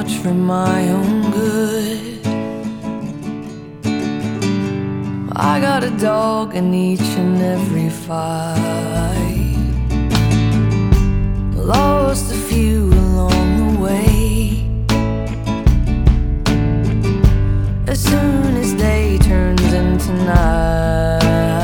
much for my own good. I got a dog in each and every fight. Lost a few along the way. As soon as day turns into night,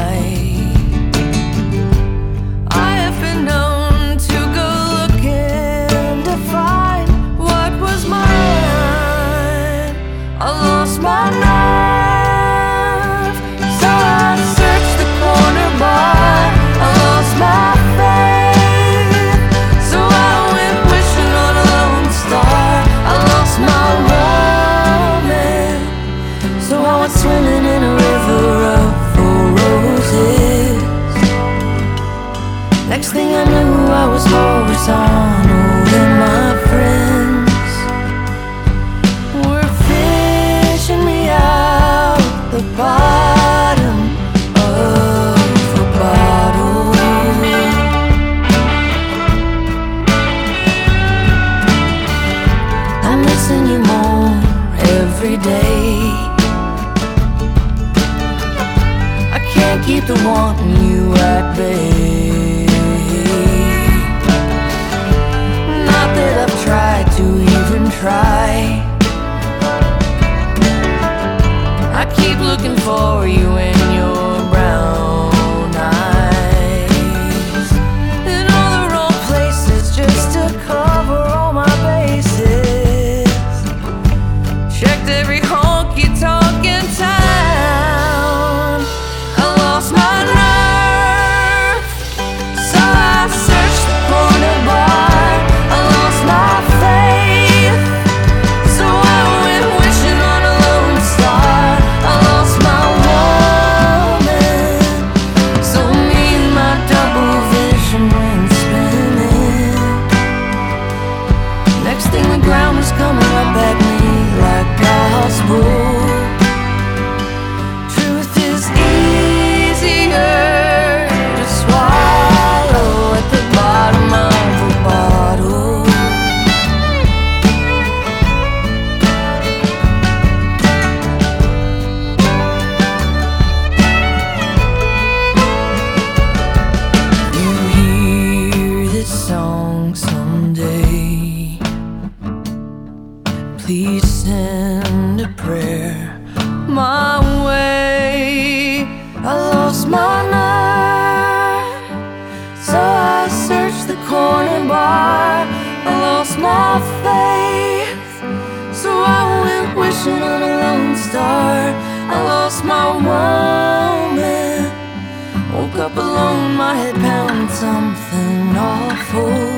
I have been known to go looking to find what was mine. I lost my nerve, so I searched the corner bar. I lost my faith, so I went wishing on a lone star. I lost my romance, so I went swimming in a river of roses. Next thing I knew, I was horizontal, and my friends were fishing me out the bottom of a bottle. I'm missing you more every day. I can't keep the wanting you at bay. Not that I've tried to even try. I keep looking for you in your brown eyes, in all the wrong places just to cover all my bases. Checked every honky-tonk in town. I lost my nerve, so I searched the corner bar. I lost my faith, so I went wishing on a lone star. I lost my woman, so me and my double vision went spinning. Next thing the ground was coming up at me like gospel. Truth is easier to swallow at the bottom of a bottle. You hear this song someday, please send a prayer my way. I lost my nerve, so I searched the corner bar. I lost my faith, so I went wishing on a lone star. I lost my woman, woke up alone, my head pounding something awful.